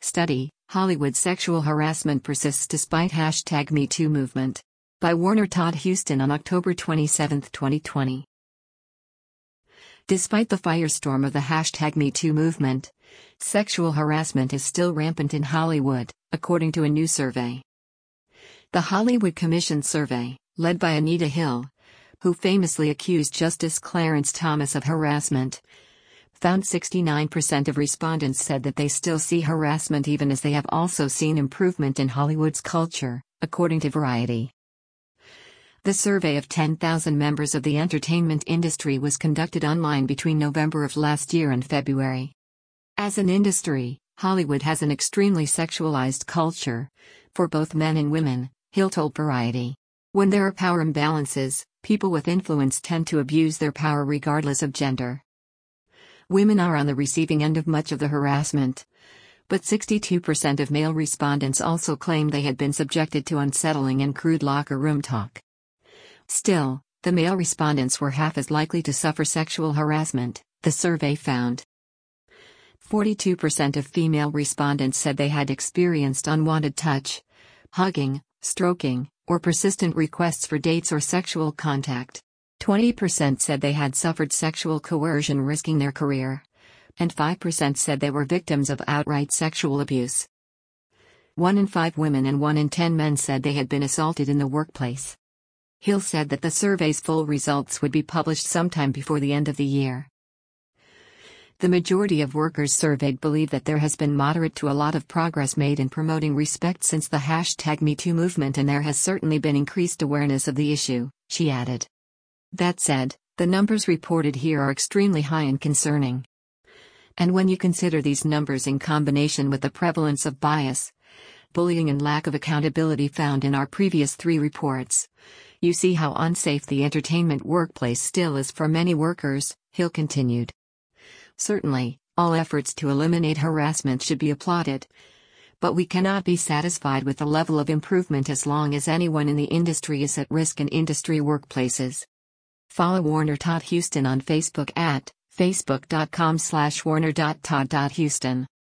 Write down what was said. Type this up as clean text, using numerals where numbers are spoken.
Study, Hollywood Sexual Harassment Persists Despite #MeToo Movement. By Warner Todd Huston on October 27, 2020. Despite the firestorm of the #MeToo movement, sexual harassment is still rampant in Hollywood, according to a new survey. The Hollywood Commission survey, led by Anita Hill, who famously accused Justice Clarence Thomas of harassment, found 69% of respondents said that they still see harassment even as they have also seen improvement in Hollywood's culture, according to Variety. The survey of 10,000 members of the entertainment industry was conducted online between November of last year and February. As an industry, Hollywood has an extremely sexualized culture, for both men and women, Hill told Variety. When there are power imbalances, people with influence tend to abuse their power regardless of gender. Women are on the receiving end of much of the harassment, but 62% of male respondents also claimed they had been subjected to unsettling and crude locker room talk. Still, the male respondents were half as likely to suffer sexual harassment, the survey found. 42% of female respondents said they had experienced unwanted touch, hugging, stroking, or persistent requests for dates or sexual contact. 20% said they had suffered sexual coercion risking their career, and 5% said they were victims of outright sexual abuse. 1 in 5 women and 1 in 10 men said they had been assaulted in the workplace. Hill said that the survey's full results would be published sometime before the end of the year. The majority of workers surveyed believe that there has been moderate to a lot of progress made in promoting respect since the #MeToo movement, and there has certainly been increased awareness of the issue, she added. That said, the numbers reported here are extremely high and concerning. And when you consider these numbers in combination with the prevalence of bias, bullying and lack of accountability found in our previous 3 reports, you see how unsafe the entertainment workplace still is for many workers, Hill continued. Certainly, all efforts to eliminate harassment should be applauded, but we cannot be satisfied with the level of improvement as long as anyone in the industry is at risk in industry workplaces. Follow Warner Todd Huston on Facebook at facebook.com/warner.todd.huston.